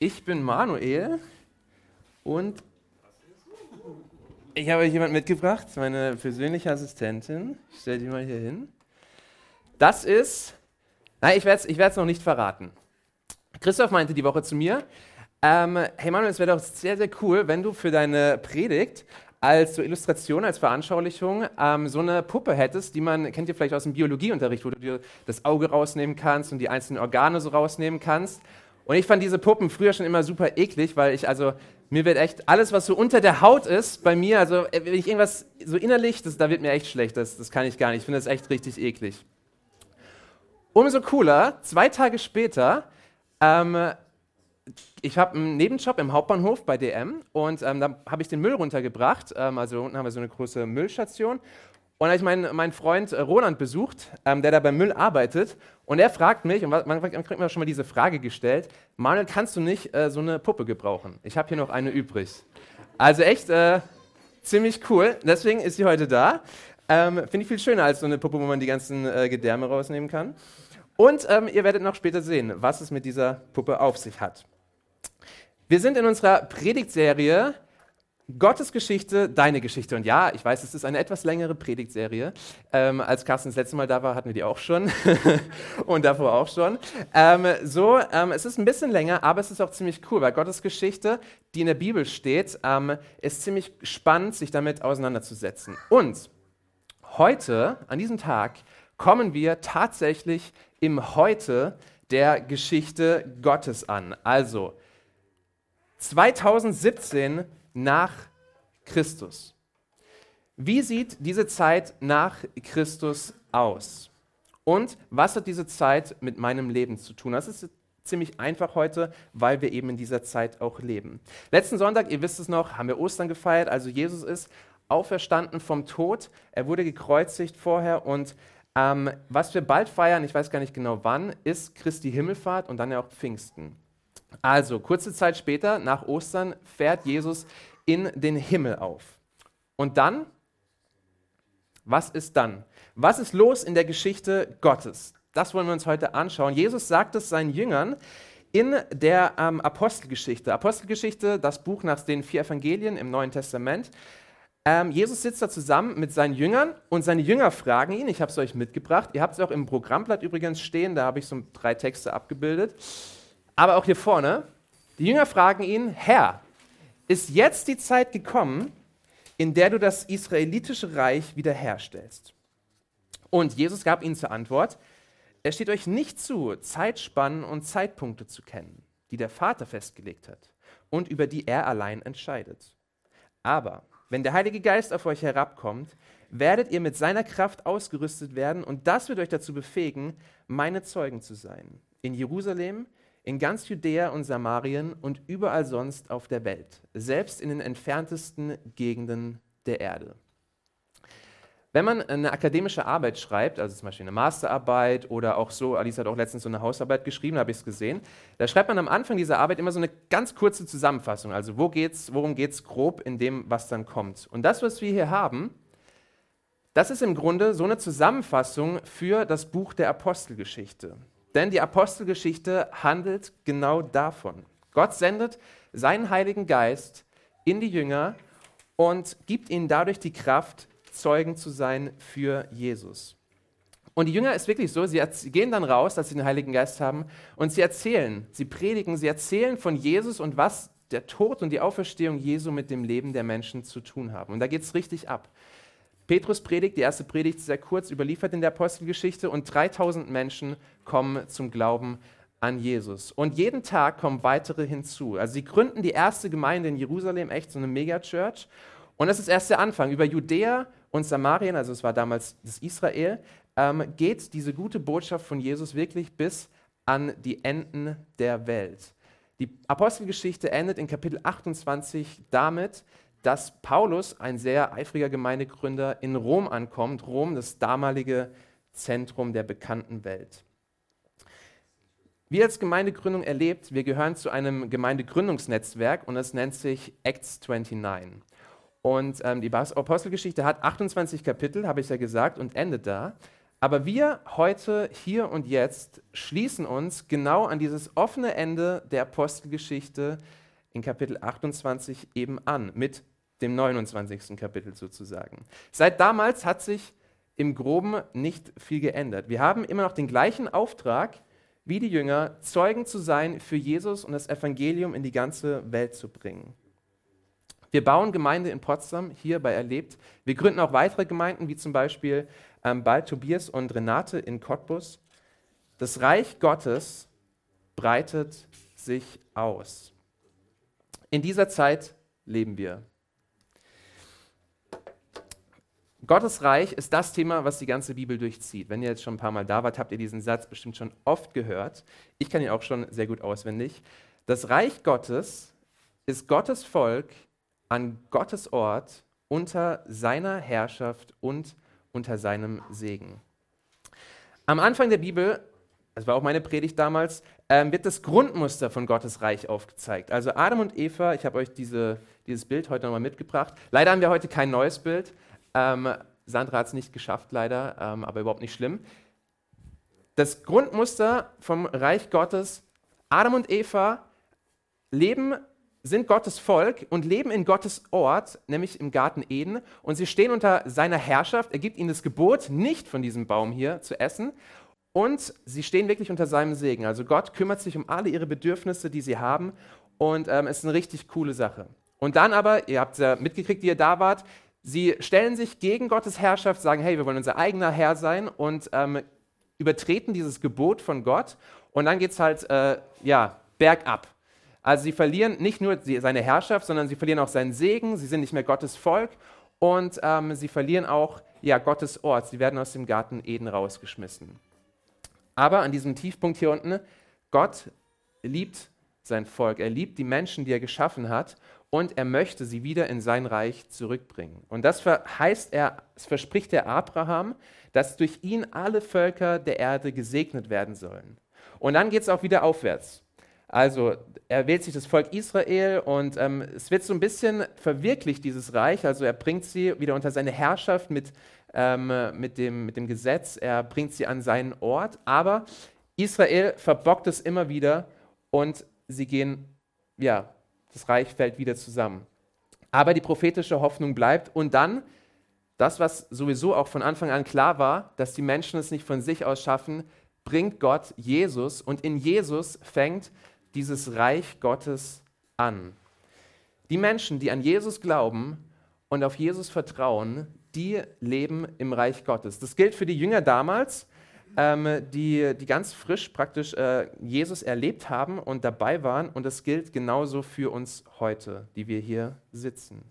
Ich bin Manuel und ich habe euch jemand mitgebracht, meine persönliche Assistentin. Ich stelle die mal hier hin. Das ist, nein, ich werde es noch nicht verraten. Christoph meinte die Woche zu mir, hey Manuel, es wäre doch sehr, sehr cool, wenn du für deine Predigt als so Illustration, als Veranschaulichung so eine Puppe hättest, die man, kennt ihr vielleicht aus dem Biologieunterricht, wo du dir das Auge rausnehmen kannst und die einzelnen Organe so rausnehmen kannst. Und ich fand diese Puppen früher schon immer super eklig, weil mir wird echt alles, was so unter der Haut ist, bei mir, also wenn ich irgendwas so innerlich, da wird mir echt schlecht, das kann ich gar nicht, ich finde das echt richtig eklig. Umso cooler, 2 Tage später, ich habe einen Nebenjob im Hauptbahnhof bei DM und da habe ich den Müll runtergebracht, also unten haben wir so eine große Müllstation. Und da habe ich meinen Freund Roland besucht, der da beim Müll arbeitet. Und er fragt mich, und man kriegt mir schon mal diese Frage gestellt, Manuel, kannst du nicht so eine Puppe gebrauchen? Ich habe hier noch eine übrig. Also echt ziemlich cool, deswegen ist sie heute da. Finde ich viel schöner als so eine Puppe, wo man die ganzen Gedärme rausnehmen kann. Und ihr werdet noch später sehen, was es mit dieser Puppe auf sich hat. Wir sind in unserer Predigtserie Gottes Geschichte, deine Geschichte. Und ja, ich weiß, es ist eine etwas längere Predigtserie. Als Carsten das letzte Mal da war, hatten wir die auch schon. Und davor auch schon. Es ist ein bisschen länger, aber es ist auch ziemlich cool, weil Gottes Geschichte, die in der Bibel steht, ist ziemlich spannend, sich damit auseinanderzusetzen. Und heute, an diesem Tag, kommen wir tatsächlich im Heute der Geschichte Gottes an. Also 2017 nach Christus. Wie sieht diese Zeit nach Christus aus? Und was hat diese Zeit mit meinem Leben zu tun? Das ist ziemlich einfach heute, weil wir eben in dieser Zeit auch leben. Letzten Sonntag, ihr wisst es noch, haben wir Ostern gefeiert. Also Jesus ist auferstanden vom Tod. Er wurde gekreuzigt vorher und was wir bald feiern, ich weiß gar nicht genau wann, ist Christi Himmelfahrt und dann ja auch Pfingsten. Also, kurze Zeit später, nach Ostern, fährt Jesus in den Himmel auf. Und dann? Was ist dann? Was ist los in der Geschichte Gottes? Das wollen wir uns heute anschauen. Jesus sagt es seinen Jüngern in der Apostelgeschichte. Apostelgeschichte, das Buch nach den 4 Evangelien im Neuen Testament. Jesus sitzt da zusammen mit seinen Jüngern und seine Jünger fragen ihn, ich habe es euch mitgebracht, ihr habt es auch im Programmblatt übrigens stehen, da habe ich so 3 Texte abgebildet. Aber auch hier vorne, die Jünger fragen ihn, Herr, ist jetzt die Zeit gekommen, in der du das israelitische Reich wiederherstellst? Und Jesus gab ihnen zur Antwort, es steht euch nicht zu, Zeitspannen und Zeitpunkte zu kennen, die der Vater festgelegt hat und über die er allein entscheidet. Aber wenn der Heilige Geist auf euch herabkommt, werdet ihr mit seiner Kraft ausgerüstet werden und das wird euch dazu befähigen, meine Zeugen zu sein. In Jerusalem, in ganz Judäa und Samarien und überall sonst auf der Welt, selbst in den entferntesten Gegenden der Erde. Wenn man eine akademische Arbeit schreibt, also zum Beispiel eine Masterarbeit oder auch so, Alice hat auch letztens so eine Hausarbeit geschrieben, habe ich es gesehen, da schreibt man am Anfang dieser Arbeit immer so eine ganz kurze Zusammenfassung, also worum geht es grob in dem, was dann kommt. Und das, was wir hier haben, das ist im Grunde so eine Zusammenfassung für das Buch der Apostelgeschichte. Denn die Apostelgeschichte handelt genau davon. Gott sendet seinen Heiligen Geist in die Jünger und gibt ihnen dadurch die Kraft, Zeugen zu sein für Jesus. Und die Jünger ist wirklich so, sie gehen dann raus, dass sie den Heiligen Geist haben und sie erzählen, sie predigen, sie erzählen von Jesus und was der Tod und die Auferstehung Jesu mit dem Leben der Menschen zu tun haben. Und da geht es richtig ab. Petrus predigt, die erste Predigt ist sehr kurz, überliefert in der Apostelgeschichte und 3000 Menschen kommen zum Glauben an Jesus. Und jeden Tag kommen weitere hinzu. Also sie gründen die erste Gemeinde in Jerusalem, echt so eine Megachurch. Und das ist erst der Anfang. Über Judäa und Samarien, also es war damals das Israel, geht diese gute Botschaft von Jesus wirklich bis an die Enden der Welt. Die Apostelgeschichte endet in Kapitel 28 damit, dass Paulus, ein sehr eifriger Gemeindegründer, in Rom ankommt. Rom, das damalige Zentrum der bekannten Welt. Wir als Gemeindegründung erlebt, wir gehören zu einem Gemeindegründungsnetzwerk und es nennt sich Acts 29. Und die Apostelgeschichte hat 28 Kapitel, habe ich ja gesagt, und endet da. Aber wir heute, hier und jetzt schließen uns genau an dieses offene Ende der Apostelgeschichte in Kapitel 28 eben an, mit dem 29. Kapitel sozusagen. Seit damals hat sich im Groben nicht viel geändert. Wir haben immer noch den gleichen Auftrag wie die Jünger, Zeugen zu sein für Jesus und das Evangelium in die ganze Welt zu bringen. Wir bauen Gemeinde in Potsdam, hier bei Erlebt. Wir gründen auch weitere Gemeinden, wie zum Beispiel bald Tobias und Renate in Cottbus. Das Reich Gottes breitet sich aus. In dieser Zeit leben wir. Gottes Reich ist das Thema, was die ganze Bibel durchzieht. Wenn ihr jetzt schon ein paar Mal da wart, habt ihr diesen Satz bestimmt schon oft gehört. Ich kann ihn auch schon sehr gut auswendig. Das Reich Gottes ist Gottes Volk an Gottes Ort unter seiner Herrschaft und unter seinem Segen. Am Anfang der Bibel, das war auch meine Predigt damals, wird das Grundmuster von Gottes Reich aufgezeigt. Also Adam und Eva, ich habe euch dieses Bild heute nochmal mitgebracht. Leider haben wir heute kein neues Bild. Sandra hat es nicht geschafft, leider, aber überhaupt nicht schlimm. Das Grundmuster vom Reich Gottes, Adam und Eva sind Gottes Volk und leben in Gottes Ort, nämlich im Garten Eden. Und sie stehen unter seiner Herrschaft. Er gibt ihnen das Gebot, nicht von diesem Baum hier zu essen. Und sie stehen wirklich unter seinem Segen. Also Gott kümmert sich um alle ihre Bedürfnisse, die sie haben. Und es ist eine richtig coole Sache. Und dann aber, ihr habt es ja mitgekriegt, die ihr da wart, sie stellen sich gegen Gottes Herrschaft, sagen, hey, wir wollen unser eigener Herr sein und übertreten dieses Gebot von Gott. Und dann geht es halt bergab. Also sie verlieren nicht nur seine Herrschaft, sondern sie verlieren auch seinen Segen, sie sind nicht mehr Gottes Volk und sie verlieren auch Gottes Ort. Sie werden aus dem Garten Eden rausgeschmissen. Aber an diesem Tiefpunkt hier unten, Gott liebt sein Volk, er liebt die Menschen, die er geschaffen hat und er möchte sie wieder in sein Reich zurückbringen. Und das verspricht er Abraham, dass durch ihn alle Völker der Erde gesegnet werden sollen. Und dann geht es auch wieder aufwärts. Also er wählt sich das Volk Israel und es wird so ein bisschen verwirklicht, dieses Reich. Also er bringt sie wieder unter seine Herrschaft mit dem Gesetz, er bringt sie an seinen Ort. Aber Israel verbockt es immer wieder und das Reich fällt wieder zusammen. Aber die prophetische Hoffnung bleibt und dann, das was sowieso auch von Anfang an klar war, dass die Menschen es nicht von sich aus schaffen, bringt Gott Jesus und in Jesus fängt dieses Reich Gottes an. Die Menschen, die an Jesus glauben und auf Jesus vertrauen, die leben im Reich Gottes. Das gilt für die Jünger damals, die ganz frisch praktisch Jesus erlebt haben und dabei waren. Und das gilt genauso für uns heute, die wir hier sitzen.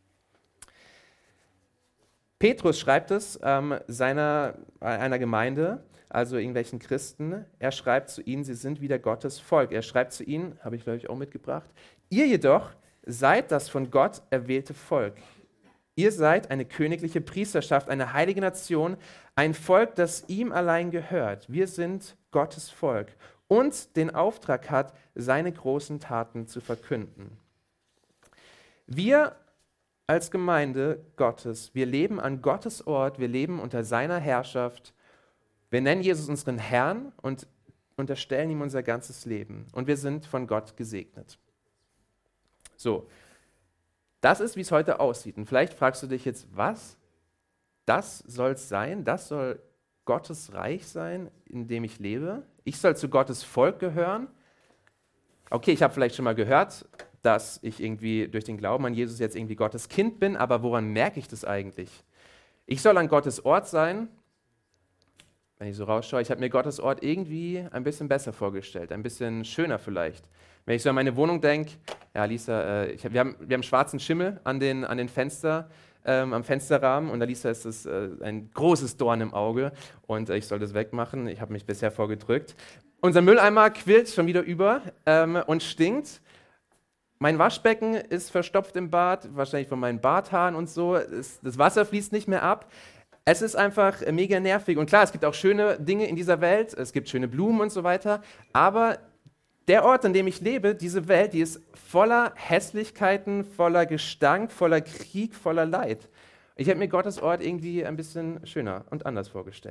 Petrus schreibt es einer Gemeinde, also irgendwelchen Christen. Er schreibt zu ihnen, sie sind wieder Gottes Volk. Er schreibt zu ihnen, habe ich glaube ich auch mitgebracht, ihr jedoch seid das von Gott erwählte Volk. Ihr seid eine königliche Priesterschaft, eine heilige Nation, ein Volk, das ihm allein gehört. Wir sind Gottes Volk und den Auftrag hat, seine großen Taten zu verkünden. Wir als Gemeinde Gottes, wir leben an Gottes Ort, wir leben unter seiner Herrschaft. Wir nennen Jesus unseren Herrn und unterstellen ihm unser ganzes Leben. Und wir sind von Gott gesegnet. So, das ist, wie es heute aussieht. Und vielleicht fragst du dich jetzt, was? Das soll es sein? Das soll Gottes Reich sein, in dem ich lebe? Ich soll zu Gottes Volk gehören? Okay, ich habe vielleicht schon mal gehört, dass ich irgendwie durch den Glauben an Jesus jetzt irgendwie Gottes Kind bin, aber woran merke ich das eigentlich? Ich soll an Gottes Ort sein. Wenn ich so rausschaue, ich habe mir Gottes Ort irgendwie ein bisschen besser vorgestellt, ein bisschen schöner vielleicht. Wenn ich so an meine Wohnung denke, ja Lisa, wir haben schwarzen Schimmel an den Fenster, am Fensterrahmen und Lisa ist es ein großes Dorn im Auge und ich soll das wegmachen. Ich habe mich bisher vorgedrückt. Unser Mülleimer quillt schon wieder über und stinkt. Mein Waschbecken ist verstopft im Bad, wahrscheinlich von meinen Barthaaren und so. Das Wasser fließt nicht mehr ab. Es ist einfach mega nervig. Und klar, es gibt auch schöne Dinge in dieser Welt, es gibt schöne Blumen und so weiter, aber der Ort, an dem ich lebe, diese Welt, die ist voller Hässlichkeiten, voller Gestank, voller Krieg, voller Leid. Ich habe mir Gottes Ort irgendwie ein bisschen schöner und anders vorgestellt.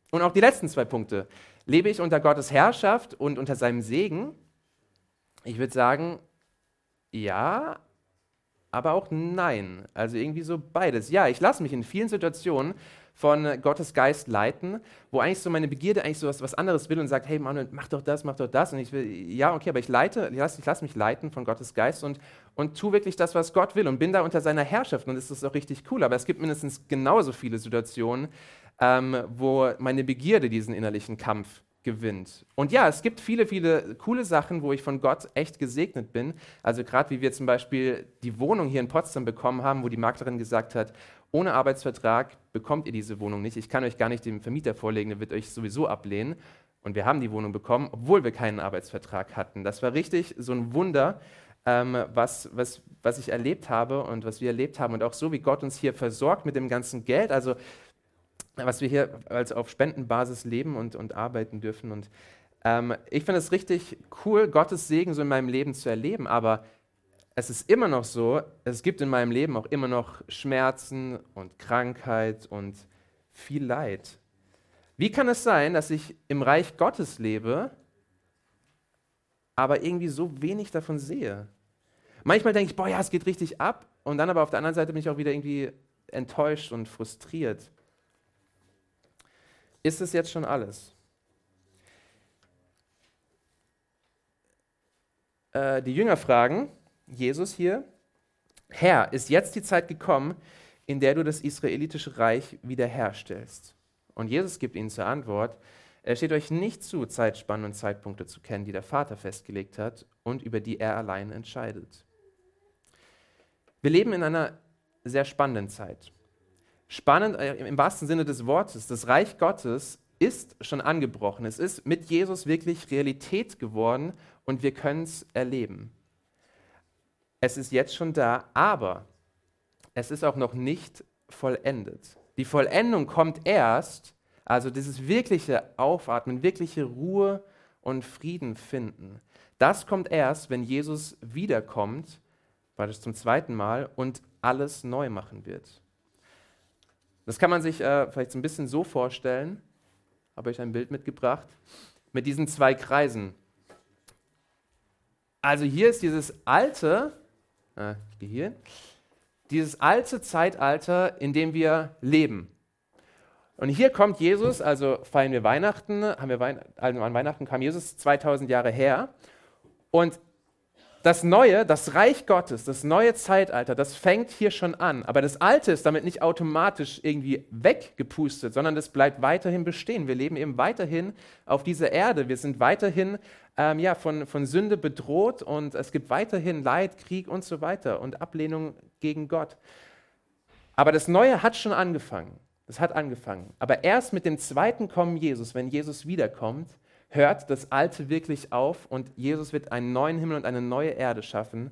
Und auch die letzten 2 Punkte. Lebe ich unter Gottes Herrschaft und unter seinem Segen? Ich würde sagen, ja, aber auch nein. Also irgendwie so beides. Ja, ich lasse mich in vielen Situationen von Gottes Geist leiten, wo eigentlich so meine Begierde eigentlich so was anderes will und sagt, hey Manuel, mach doch das, mach doch das. Und ich will, ja, okay, aber ich lasse mich leiten von Gottes Geist und tu wirklich das, was Gott will und bin da unter seiner Herrschaft und das ist auch richtig cool. Aber es gibt mindestens genauso viele Situationen, wo meine Begierde diesen innerlichen Kampf gewinnt. Und ja, es gibt viele, viele coole Sachen, wo ich von Gott echt gesegnet bin. Also gerade wie wir zum Beispiel die Wohnung hier in Potsdam bekommen haben, wo die Maklerin gesagt hat, ohne Arbeitsvertrag bekommt ihr diese Wohnung nicht. Ich kann euch gar nicht dem Vermieter vorlegen, der wird euch sowieso ablehnen. Und wir haben die Wohnung bekommen, obwohl wir keinen Arbeitsvertrag hatten. Das war richtig so ein Wunder, was ich erlebt habe und was wir erlebt haben. Und auch so, wie Gott uns hier versorgt mit dem ganzen Geld. Also was wir hier als auf Spendenbasis leben und arbeiten dürfen. Und ich finde es richtig cool, Gottes Segen so in meinem Leben zu erleben, aber es ist immer noch so, es gibt in meinem Leben auch immer noch Schmerzen und Krankheit und viel Leid. Wie kann es sein, dass ich im Reich Gottes lebe, aber irgendwie so wenig davon sehe? Manchmal denke ich, boah, ja, es geht richtig ab, und dann aber auf der anderen Seite bin ich auch wieder irgendwie enttäuscht und frustriert. Ist es jetzt schon alles? Die Jünger fragen Jesus hier, Herr, ist jetzt die Zeit gekommen, in der du das israelitische Reich wiederherstellst? Und Jesus gibt ihnen zur Antwort, es steht euch nicht zu, Zeitspannen und Zeitpunkte zu kennen, die der Vater festgelegt hat und über die er allein entscheidet. Wir leben in einer sehr spannenden Zeit. Spannend im wahrsten Sinne des Wortes. Das Reich Gottes ist schon angebrochen. Es ist mit Jesus wirklich Realität geworden und wir können es erleben. Es ist jetzt schon da, aber es ist auch noch nicht vollendet. Die Vollendung kommt erst, also dieses wirkliche Aufatmen, wirkliche Ruhe und Frieden finden. Das kommt erst, wenn Jesus wiederkommt, weil es zum 2. Mal und alles neu machen wird. Das kann man sich vielleicht so ein bisschen so vorstellen, habe ich ein Bild mitgebracht, mit diesen 2 Kreisen. Also hier ist dieses alte, dieses alte Zeitalter, in dem wir leben. Und hier kommt Jesus, also feiern wir Weihnachten, also an Weihnachten kam Jesus 2000 Jahre her. Und das Neue, das Reich Gottes, das neue Zeitalter, das fängt hier schon an. Aber das Alte ist damit nicht automatisch irgendwie weggepustet, sondern das bleibt weiterhin bestehen. Wir leben eben weiterhin auf dieser Erde. Wir sind weiterhin von Sünde bedroht und es gibt weiterhin Leid, Krieg und so weiter und Ablehnung gegen Gott. Aber das Neue hat schon angefangen. Das hat angefangen. Aber erst mit dem zweiten Kommen Jesus, wenn Jesus wiederkommt, hört das Alte wirklich auf und Jesus wird einen neuen Himmel und eine neue Erde schaffen.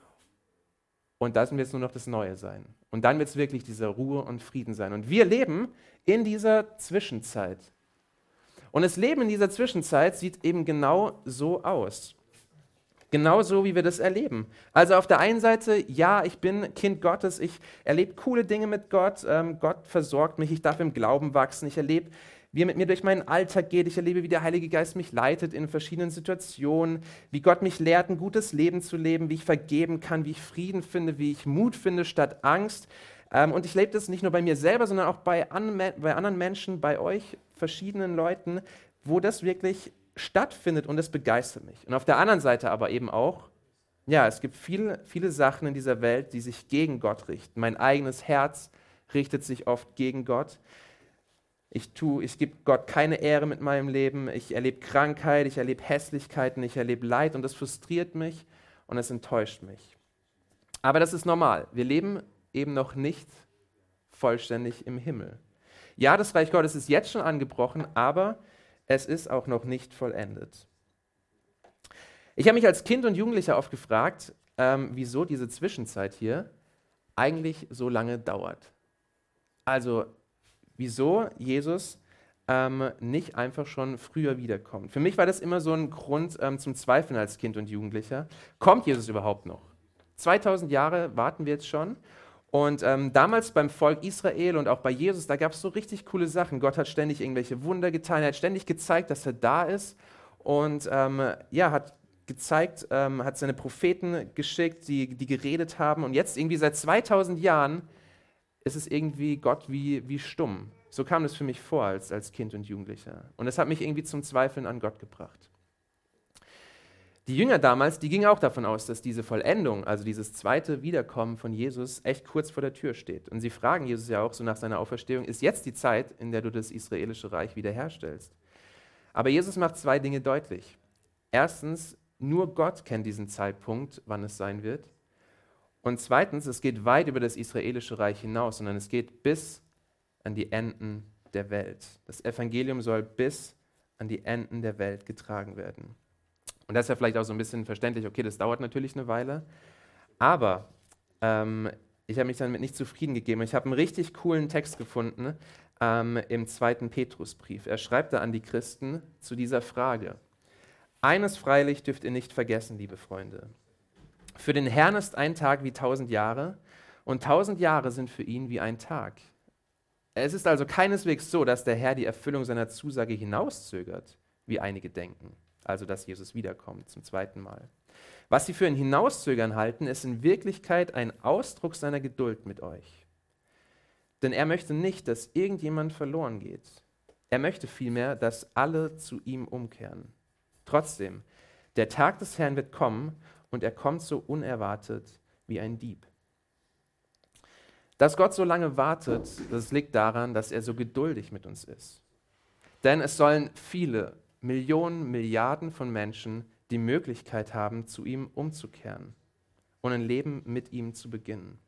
Und da wird es nur noch das Neue sein. Und dann wird es wirklich dieser Ruhe und Frieden sein. Und wir leben in dieser Zwischenzeit. Und das Leben in dieser Zwischenzeit sieht eben genau so aus. Genau so, wie wir das erleben. Also auf der einen Seite, ja, ich bin Kind Gottes, ich erlebe coole Dinge mit Gott, Gott versorgt mich, ich darf im Glauben wachsen, ich erlebe, wie er mit mir durch meinen Alltag geht, ich erlebe, wie der Heilige Geist mich leitet in verschiedenen Situationen, wie Gott mich lehrt, ein gutes Leben zu leben, wie ich vergeben kann, wie ich Frieden finde, wie ich Mut finde statt Angst. Und ich lebe das nicht nur bei mir selber, sondern auch bei anderen Menschen, bei euch, verschiedenen Leuten, wo das wirklich stattfindet und das begeistert mich. Und auf der anderen Seite aber eben auch, ja, es gibt viele, viele Sachen in dieser Welt, die sich gegen Gott richten. Mein eigenes Herz richtet sich oft gegen Gott. Ich gebe Gott keine Ehre mit meinem Leben. Ich erlebe Krankheit, ich erlebe Hässlichkeiten, ich erlebe Leid und das frustriert mich und es enttäuscht mich. Aber das ist normal. Wir leben eben noch nicht vollständig im Himmel. Ja, das Reich Gottes ist jetzt schon angebrochen, aber es ist auch noch nicht vollendet. Ich habe mich als Kind und Jugendlicher oft gefragt, wieso diese Zwischenzeit hier eigentlich so lange dauert. Also, wieso Jesus nicht einfach schon früher wiederkommt. Für mich war das immer so ein Grund zum Zweifeln als Kind und Jugendlicher. Kommt Jesus überhaupt noch? 2000 Jahre warten wir jetzt schon. Und damals beim Volk Israel und auch bei Jesus, da gab es so richtig coole Sachen. Gott hat ständig irgendwelche Wunder getan, er hat ständig gezeigt, dass er da ist und hat gezeigt, hat seine Propheten geschickt, die geredet haben. Und jetzt irgendwie seit 2000 Jahren ist es irgendwie Gott wie stumm. So kam es für mich vor als Kind und Jugendlicher. Und das hat mich irgendwie zum Zweifeln an Gott gebracht. Die Jünger damals, die gingen auch davon aus, dass diese Vollendung, also dieses zweite Wiederkommen von Jesus, echt kurz vor der Tür steht. Und sie fragen Jesus ja auch so nach seiner Auferstehung, ist jetzt die Zeit, in der du das israelische Reich wiederherstellst? Aber Jesus macht zwei Dinge deutlich. Erstens, nur Gott kennt diesen Zeitpunkt, wann es sein wird. Und zweitens, es geht weit über das israelische Reich hinaus, sondern es geht bis an die Enden der Welt. Das Evangelium soll bis an die Enden der Welt getragen werden. Und das ist ja vielleicht auch so ein bisschen verständlich, okay, das dauert natürlich eine Weile, aber ich habe mich damit nicht zufrieden gegeben. Ich habe einen richtig coolen Text gefunden im 2. Petrusbrief. Er schreibt da an die Christen zu dieser Frage. Eines freilich dürft ihr nicht vergessen, liebe Freunde. Für den Herrn ist ein Tag wie 1000 Jahre und 1000 Jahre sind für ihn wie ein Tag. Es ist also keineswegs so, dass der Herr die Erfüllung seiner Zusage hinauszögert, wie einige denken. Also dass Jesus wiederkommt zum zweiten Mal. Was sie für ein Hinauszögern halten, ist in Wirklichkeit ein Ausdruck seiner Geduld mit euch. Denn er möchte nicht, dass irgendjemand verloren geht. Er möchte vielmehr, dass alle zu ihm umkehren. Trotzdem, der Tag des Herrn wird kommen und er kommt so unerwartet wie ein Dieb. Dass Gott so lange wartet, das liegt daran, dass er so geduldig mit uns ist. Denn es sollen viele Millionen, Milliarden von Menschen die Möglichkeit haben, zu ihm umzukehren und ein Leben mit ihm zu beginnen.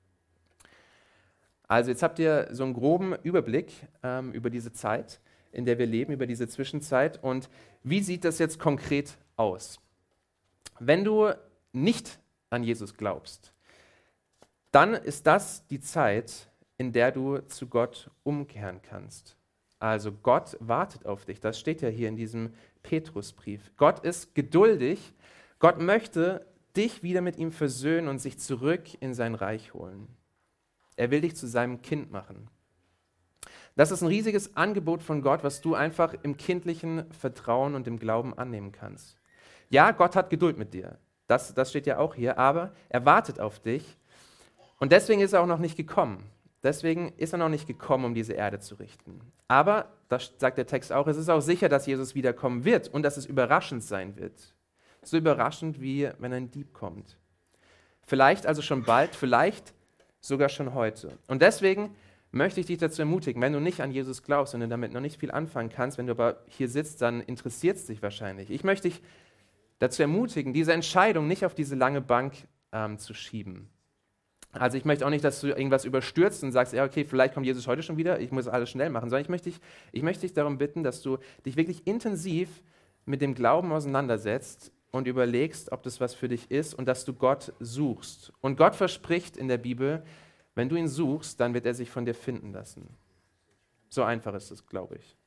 Also jetzt habt ihr so einen groben Überblick über diese Zeit, in der wir leben, über diese Zwischenzeit. Und wie sieht das jetzt konkret aus? Wenn du nicht an Jesus glaubst, dann ist das die Zeit, in der du zu Gott umkehren kannst. Also Gott wartet auf dich. Das steht ja hier in diesem Petrusbrief. Gott ist geduldig. Gott möchte dich wieder mit ihm versöhnen und sich zurück in sein Reich holen. Er will dich zu seinem Kind machen. Das ist ein riesiges Angebot von Gott, was du einfach im kindlichen Vertrauen und im Glauben annehmen kannst. Ja, Gott hat Geduld mit dir. Das steht ja auch hier. Aber er wartet auf dich. Und deswegen ist er auch noch nicht gekommen. Deswegen ist er noch nicht gekommen, um diese Erde zu richten. Aber, das sagt der Text auch, es ist auch sicher, dass Jesus wiederkommen wird und dass es überraschend sein wird. So überraschend, wie wenn ein Dieb kommt. Vielleicht also schon bald, vielleicht sogar schon heute. Und deswegen möchte ich dich dazu ermutigen, wenn du nicht an Jesus glaubst und du damit noch nicht viel anfangen kannst, wenn du aber hier sitzt, dann interessiert es dich wahrscheinlich. Ich möchte dich dazu ermutigen, diese Entscheidung nicht auf diese lange Bank zu schieben. Also ich möchte auch nicht, dass du irgendwas überstürzt und sagst, ja okay, vielleicht kommt Jesus heute schon wieder, ich muss alles schnell machen, sondern ich möchte dich darum bitten, dass du dich wirklich intensiv mit dem Glauben auseinandersetzt und überlegst, ob das was für dich ist und dass du Gott suchst. Und Gott verspricht in der Bibel, wenn du ihn suchst, dann wird er sich von dir finden lassen. So einfach ist es, glaube ich.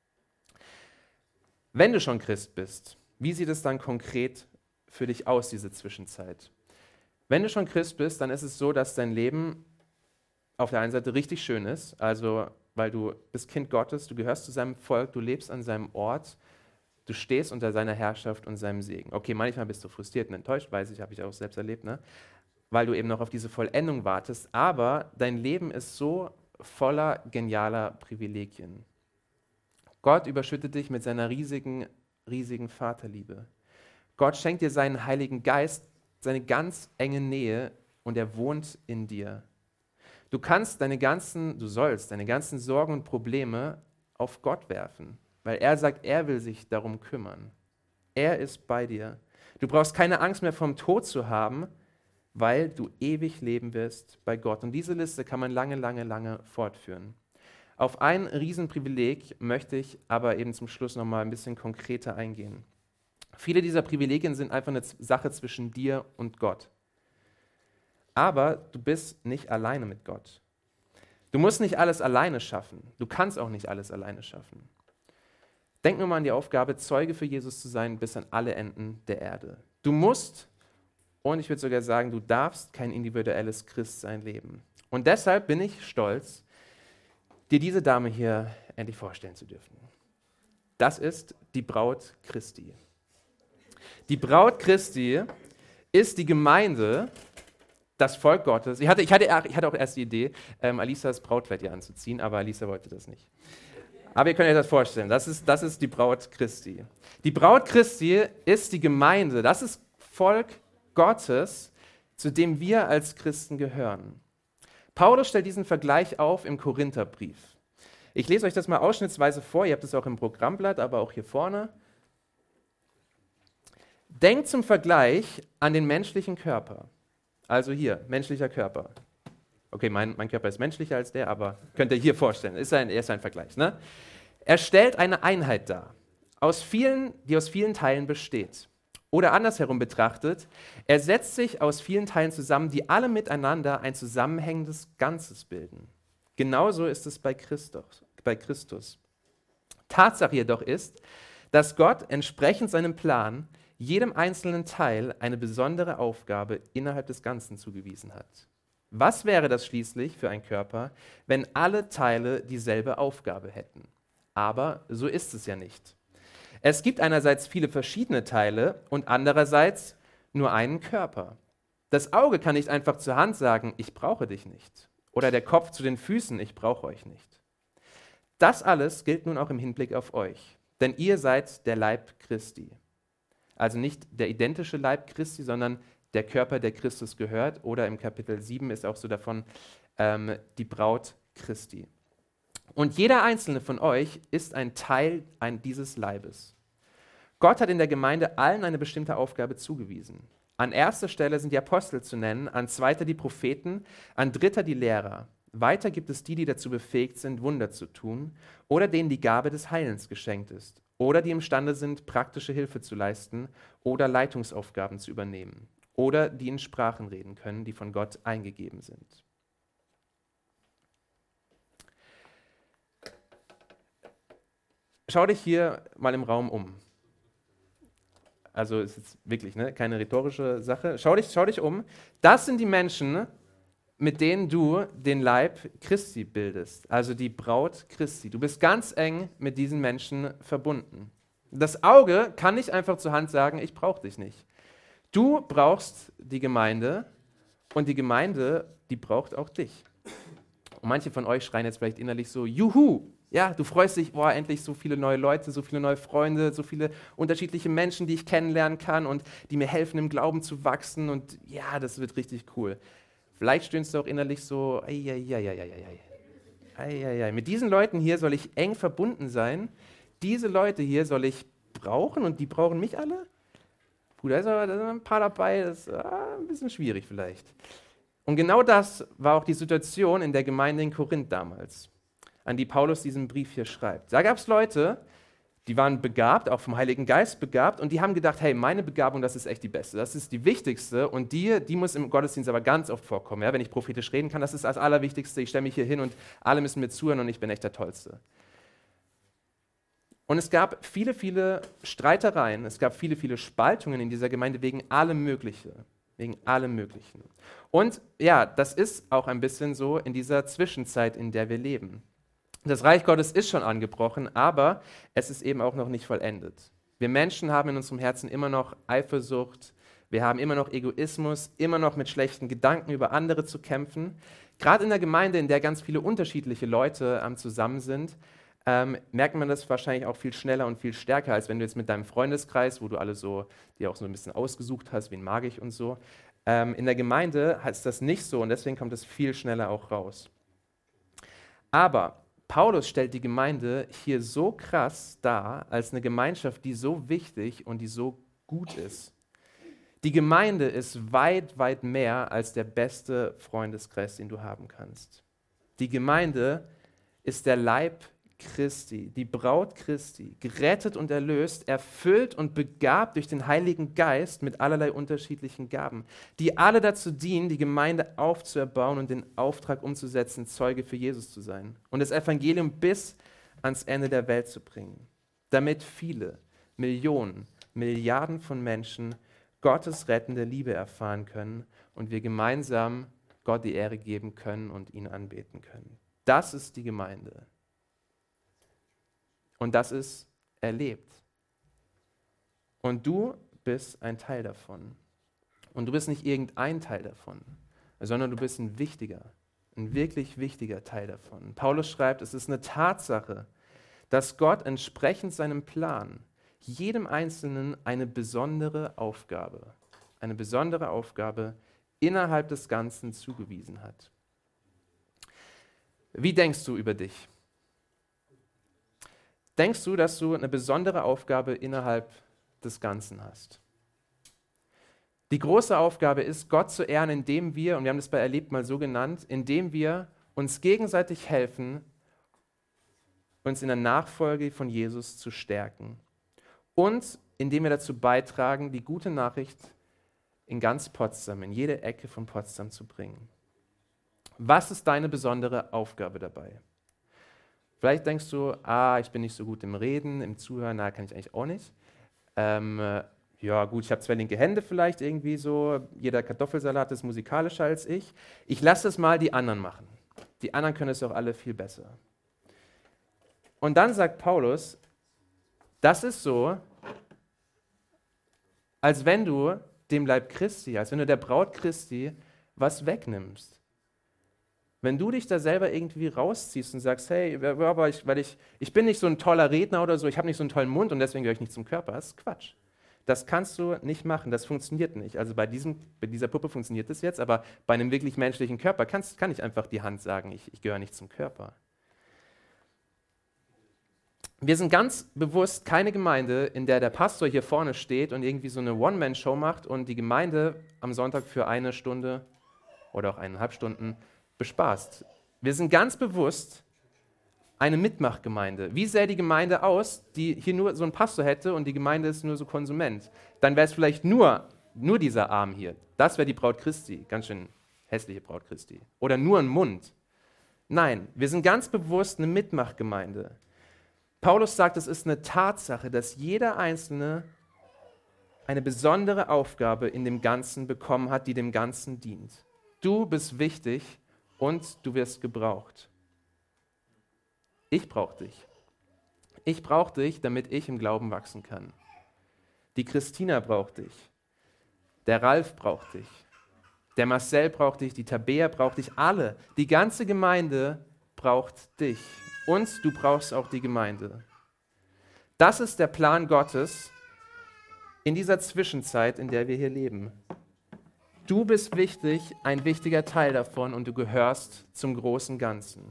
Wenn du schon Christ bist, wie sieht es dann konkret für dich aus, diese Zwischenzeit? Wenn du schon Christ bist, dann ist es so, dass dein Leben auf der einen Seite richtig schön ist, also weil du bist Kind Gottes, du gehörst zu seinem Volk, du lebst an seinem Ort, du stehst unter seiner Herrschaft und seinem Segen. Okay, manchmal bist du frustriert und enttäuscht, weiß ich, habe ich auch selbst erlebt, ne? Weil du eben noch auf diese Vollendung wartest, aber dein Leben ist so voller genialer Privilegien. Gott überschüttet dich mit seiner riesigen Vaterliebe. Gott schenkt dir seinen Heiligen Geist, seine ganz enge Nähe und er wohnt in dir. Du sollst deine ganzen Sorgen und Probleme auf Gott werfen, weil er sagt, er will sich darum kümmern. Er ist bei dir. Du brauchst keine Angst mehr vom Tod zu haben, weil du ewig leben wirst bei Gott. Und diese Liste kann man lange fortführen. Auf ein Riesenprivileg möchte ich aber eben zum Schluss nochmal ein bisschen konkreter eingehen. Viele dieser Privilegien sind einfach eine Sache zwischen dir und Gott. Aber du bist nicht alleine mit Gott. Du musst nicht alles alleine schaffen. Du kannst auch nicht alles alleine schaffen. Denk nur mal an die Aufgabe, Zeuge für Jesus zu sein bis an alle Enden der Erde. Du musst, und ich würde sogar sagen, du darfst kein individuelles Christsein leben. Und deshalb bin ich stolz, dir diese Dame hier endlich vorstellen zu dürfen. Das ist die Braut Christi. Die Braut Christi ist die Gemeinde, das Volk Gottes. Ich hatte auch erst die Idee, Alisas Brautkleid hier anzuziehen, aber Alisa wollte das nicht. Aber ihr könnt euch das vorstellen, das ist die Braut Christi. Die Braut Christi ist die Gemeinde, das ist Volk Gottes, zu dem wir als Christen gehören. Paulus stellt diesen Vergleich auf im Korintherbrief. Ich lese euch das mal ausschnittsweise vor, ihr habt es auch im Programmblatt, aber auch hier vorne. Denkt zum Vergleich an den menschlichen Körper. Also hier, menschlicher Körper. Okay, mein Körper ist menschlicher als der, aber könnt ihr hier vorstellen, ist ein Vergleich. Ne? Er stellt eine Einheit dar, die aus vielen Teilen besteht. Oder andersherum betrachtet, er setzt sich aus vielen Teilen zusammen, die alle miteinander ein zusammenhängendes Ganzes bilden. Genauso ist es bei Christus. Tatsache jedoch ist, dass Gott entsprechend seinem Plan jedem einzelnen Teil eine besondere Aufgabe innerhalb des Ganzen zugewiesen hat. Was wäre das schließlich für ein Körper, wenn alle Teile dieselbe Aufgabe hätten? Aber so ist es ja nicht. Es gibt einerseits viele verschiedene Teile und andererseits nur einen Körper. Das Auge kann nicht einfach zur Hand sagen, ich brauche dich nicht. Oder der Kopf zu den Füßen, ich brauche euch nicht. Das alles gilt nun auch im Hinblick auf euch, denn ihr seid der Leib Christi. Also nicht der identische Leib Christi, sondern der Körper, der Christus gehört. Oder im Kapitel 7 ist auch so davon die Braut Christi. Und jeder einzelne von euch ist ein Teil dieses Leibes. Gott hat in der Gemeinde allen eine bestimmte Aufgabe zugewiesen. An erster Stelle sind die Apostel zu nennen, an zweiter die Propheten, an dritter die Lehrer. Weiter gibt es die dazu befähigt sind, Wunder zu tun oder denen die Gabe des Heilens geschenkt ist oder die imstande sind, praktische Hilfe zu leisten oder Leitungsaufgaben zu übernehmen oder die in Sprachen reden können, die von Gott eingegeben sind. Schau dich hier mal im Raum um. Also ist jetzt wirklich keine rhetorische Sache. Schau dich um. Das sind die Menschen, mit denen du den Leib Christi bildest, also die Braut Christi. Du bist ganz eng mit diesen Menschen verbunden. Das Auge kann nicht einfach zur Hand sagen, ich brauche dich nicht. Du brauchst die Gemeinde und die Gemeinde, die braucht auch dich. Und manche von euch schreien jetzt vielleicht innerlich so, juhu! Ja, du freust dich, boah, endlich so viele neue Leute, so viele neue Freunde, so viele unterschiedliche Menschen, die ich kennenlernen kann und die mir helfen, im Glauben zu wachsen. Und ja, das wird richtig cool. Vielleicht stöhnst du auch innerlich so, mit diesen Leuten hier soll ich eng verbunden sein. Diese Leute hier soll ich brauchen und die brauchen mich alle? Gut, da sind ein paar dabei, das ist ein bisschen schwierig vielleicht. Und genau das war auch die Situation in der Gemeinde in Korinth damals, an die Paulus diesen Brief hier schreibt. Da gab es Leute, die waren begabt, auch vom Heiligen Geist begabt, und die haben gedacht, hey, meine Begabung, das ist echt die beste, das ist die wichtigste und die muss im Gottesdienst aber ganz oft vorkommen. Ja? Wenn ich prophetisch reden kann, das ist das Allerwichtigste, ich stelle mich hier hin und alle müssen mir zuhören und ich bin echt der Tollste. Und es gab viele, viele Streitereien, es gab viele, viele Spaltungen in dieser Gemeinde wegen allem Möglichen. Und ja, das ist auch ein bisschen so in dieser Zwischenzeit, in der wir leben. Das Reich Gottes ist schon angebrochen, aber es ist eben auch noch nicht vollendet. Wir Menschen haben in unserem Herzen immer noch Eifersucht, wir haben immer noch Egoismus, immer noch mit schlechten Gedanken über andere zu kämpfen. Gerade in der Gemeinde, in der ganz viele unterschiedliche Leute zusammen sind, merkt man das wahrscheinlich auch viel schneller und viel stärker, als wenn du jetzt mit deinem Freundeskreis, wo du alle so, die auch so ein bisschen ausgesucht hast, wen mag ich und so. In der Gemeinde ist das nicht so und deswegen kommt es viel schneller auch raus. Aber Paulus stellt die Gemeinde hier so krass dar, als eine Gemeinschaft, die so wichtig und die so gut ist. Die Gemeinde ist weit, weit mehr als der beste Freundeskreis, den du haben kannst. Die Gemeinde ist der Leib Christi, die Braut Christi, gerettet und erlöst, erfüllt und begabt durch den Heiligen Geist mit allerlei unterschiedlichen Gaben, die alle dazu dienen, die Gemeinde aufzuerbauen und den Auftrag umzusetzen, Zeuge für Jesus zu sein und das Evangelium bis ans Ende der Welt zu bringen, damit viele, Millionen, Milliarden von Menschen Gottes rettende Liebe erfahren können und wir gemeinsam Gott die Ehre geben können und ihn anbeten können. Das ist die Gemeinde. Und das ist erlebt. Und du bist ein Teil davon. Und du bist nicht irgendein Teil davon, sondern du bist ein wirklich wichtiger Teil davon. Paulus schreibt, es ist eine Tatsache, dass Gott entsprechend seinem Plan jedem Einzelnen eine besondere Aufgabe innerhalb des Ganzen zugewiesen hat. Wie denkst du über dich? Denkst du, dass du eine besondere Aufgabe innerhalb des Ganzen hast? Die große Aufgabe ist, Gott zu ehren, indem wir, und wir haben das bei Erlebt mal so genannt, indem wir uns gegenseitig helfen, uns in der Nachfolge von Jesus zu stärken. Und indem wir dazu beitragen, die gute Nachricht in ganz Potsdam, in jede Ecke von Potsdam zu bringen. Was ist deine besondere Aufgabe dabei? Vielleicht denkst du, ich bin nicht so gut im Reden, im Zuhören, kann ich eigentlich auch nicht. Ja gut, ich habe zwei linke Hände vielleicht irgendwie so, jeder Kartoffelsalat ist musikalischer als ich. Ich lasse es mal die anderen machen. Die anderen können es doch alle viel besser. Und dann sagt Paulus, das ist so, als wenn du dem Leib Christi, als wenn du der Braut Christi was wegnimmst. Wenn du dich da selber irgendwie rausziehst und sagst, hey, aber ich bin nicht so ein toller Redner oder so, ich habe nicht so einen tollen Mund und deswegen gehöre ich nicht zum Körper, das ist Quatsch. Das kannst du nicht machen, das funktioniert nicht. Also bei dieser Puppe funktioniert das jetzt, aber bei einem wirklich menschlichen Körper kann ich einfach die Hand sagen, ich gehöre nicht zum Körper. Wir sind ganz bewusst keine Gemeinde, in der der Pastor hier vorne steht und irgendwie so eine One-Man-Show macht und die Gemeinde am Sonntag für 1 Stunde oder auch 1,5 Stunden bespaßt. Wir sind ganz bewusst eine Mitmachgemeinde. Wie sähe die Gemeinde aus, die hier nur so einen Pastor hätte und die Gemeinde ist nur so Konsument? Dann wäre es vielleicht nur dieser Arm hier. Das wäre die Braut Christi, ganz schön hässliche Braut Christi. Oder nur ein Mund. Nein, wir sind ganz bewusst eine Mitmachgemeinde. Paulus sagt, es ist eine Tatsache, dass jeder Einzelne eine besondere Aufgabe in dem Ganzen bekommen hat, die dem Ganzen dient. Du bist wichtig und du wirst gebraucht. Ich brauche dich. Ich brauche dich, damit ich im Glauben wachsen kann. Die Christina braucht dich. Der Ralf braucht dich. Der Marcel braucht dich. Die Tabea braucht dich. Alle. Die ganze Gemeinde braucht dich. Und du brauchst auch die Gemeinde. Das ist der Plan Gottes in dieser Zwischenzeit, in der wir hier leben. Du bist wichtig, ein wichtiger Teil davon und du gehörst zum großen Ganzen.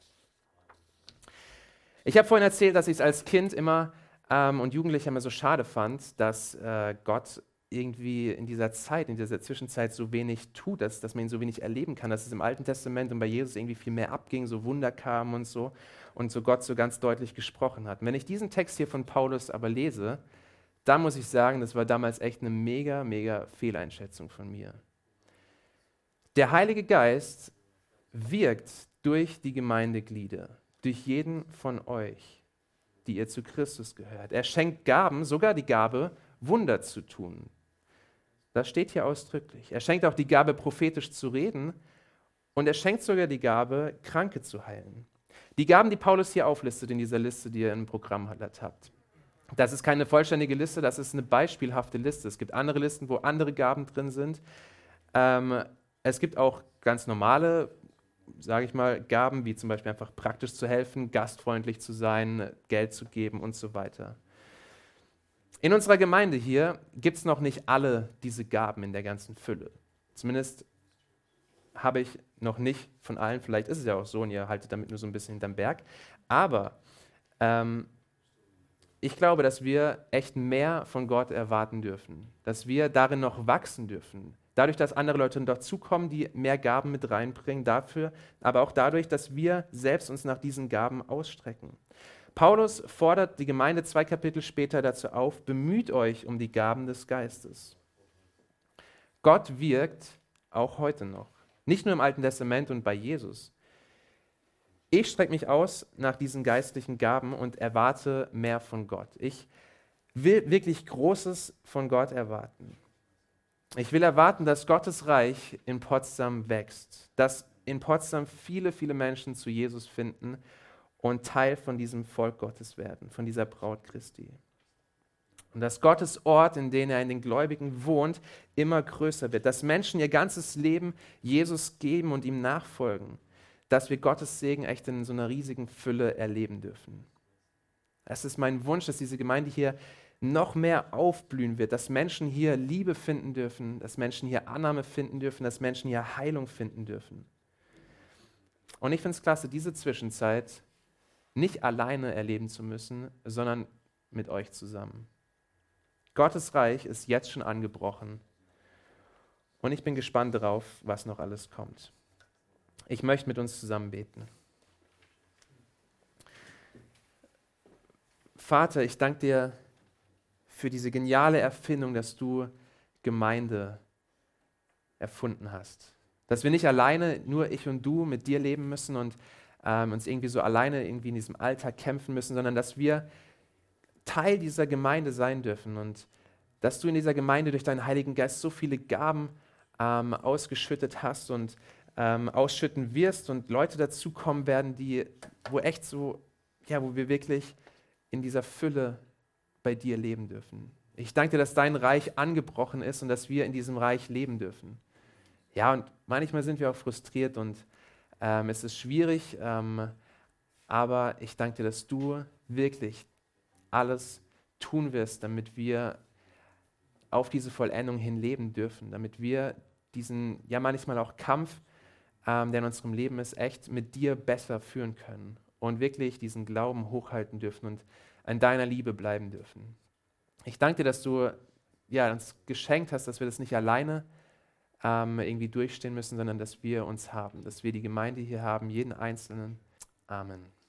Ich habe vorhin erzählt, dass ich es als Kind immer und Jugendlicher immer so schade fand, dass Gott irgendwie in dieser Zeit, in dieser Zwischenzeit so wenig tut, dass man ihn so wenig erleben kann, dass es im Alten Testament und bei Jesus irgendwie viel mehr abging, so Wunder kamen und so Gott so ganz deutlich gesprochen hat. Und wenn ich diesen Text hier von Paulus aber lese, dann muss ich sagen, das war damals echt eine mega Fehleinschätzung von mir. Der Heilige Geist wirkt durch die Gemeindeglieder, durch jeden von euch, die ihr zu Christus gehört. Er schenkt Gaben, sogar die Gabe, Wunder zu tun. Das steht hier ausdrücklich. Er schenkt auch die Gabe, prophetisch zu reden und er schenkt sogar die Gabe, Kranke zu heilen. Die Gaben, die Paulus hier auflistet in dieser Liste, die ihr im Programm habt, das ist keine vollständige Liste, das ist eine beispielhafte Liste. Es gibt andere Listen, wo andere Gaben drin sind. Es gibt auch ganz normale, sage ich mal, Gaben, wie zum Beispiel einfach praktisch zu helfen, gastfreundlich zu sein, Geld zu geben und so weiter. In unserer Gemeinde hier gibt es noch nicht alle diese Gaben in der ganzen Fülle. Zumindest habe ich noch nicht von allen, vielleicht ist es ja auch so und ihr haltet damit nur so ein bisschen hinterm Berg, aber ich glaube, dass wir echt mehr von Gott erwarten dürfen, dass wir darin noch wachsen dürfen. Dadurch, dass andere Leute dazukommen, die mehr Gaben mit reinbringen, dafür, aber auch dadurch, dass wir selbst uns nach diesen Gaben ausstrecken. Paulus fordert die Gemeinde 2 Kapitel später dazu auf, bemüht euch um die Gaben des Geistes. Gott wirkt auch heute noch, nicht nur im Alten Testament und bei Jesus. Ich strecke mich aus nach diesen geistlichen Gaben und erwarte mehr von Gott. Ich will wirklich Großes von Gott erwarten. Ich will erwarten, dass Gottes Reich in Potsdam wächst, dass in Potsdam viele, viele Menschen zu Jesus finden und Teil von diesem Volk Gottes werden, von dieser Braut Christi. Und dass Gottes Ort, in dem er in den Gläubigen wohnt, immer größer wird, dass Menschen ihr ganzes Leben Jesus geben und ihm nachfolgen, dass wir Gottes Segen echt in so einer riesigen Fülle erleben dürfen. Es ist mein Wunsch, dass diese Gemeinde hier noch mehr aufblühen wird, dass Menschen hier Liebe finden dürfen, dass Menschen hier Annahme finden dürfen, dass Menschen hier Heilung finden dürfen. Und ich finde es klasse, diese Zwischenzeit nicht alleine erleben zu müssen, sondern mit euch zusammen. Gottes Reich ist jetzt schon angebrochen und ich bin gespannt darauf, was noch alles kommt. Ich möchte mit uns zusammen beten. Vater, ich danke dir für diese geniale Erfindung, dass du Gemeinde erfunden hast. Dass wir nicht alleine, nur ich und du, mit dir leben müssen und uns irgendwie so alleine irgendwie in diesem Alltag kämpfen müssen, sondern dass wir Teil dieser Gemeinde sein dürfen und dass du in dieser Gemeinde durch deinen Heiligen Geist so viele Gaben ausgeschüttet hast und ausschütten wirst und Leute dazukommen werden, wo echt so, ja, wo wir wirklich in dieser Fülle bei dir leben dürfen. Ich danke dir, dass dein Reich angebrochen ist und dass wir in diesem Reich leben dürfen. Ja, und manchmal sind wir auch frustriert und es ist schwierig, aber ich danke dir, dass du wirklich alles tun wirst, damit wir auf diese Vollendung hin leben dürfen, damit wir diesen, ja manchmal auch Kampf, der in unserem Leben ist, echt mit dir besser führen können und wirklich diesen Glauben hochhalten dürfen und an deiner Liebe bleiben dürfen. Ich danke dir, dass du uns geschenkt hast, dass wir das nicht alleine irgendwie durchstehen müssen, sondern dass wir uns haben, dass wir die Gemeinde hier haben, jeden Einzelnen. Amen.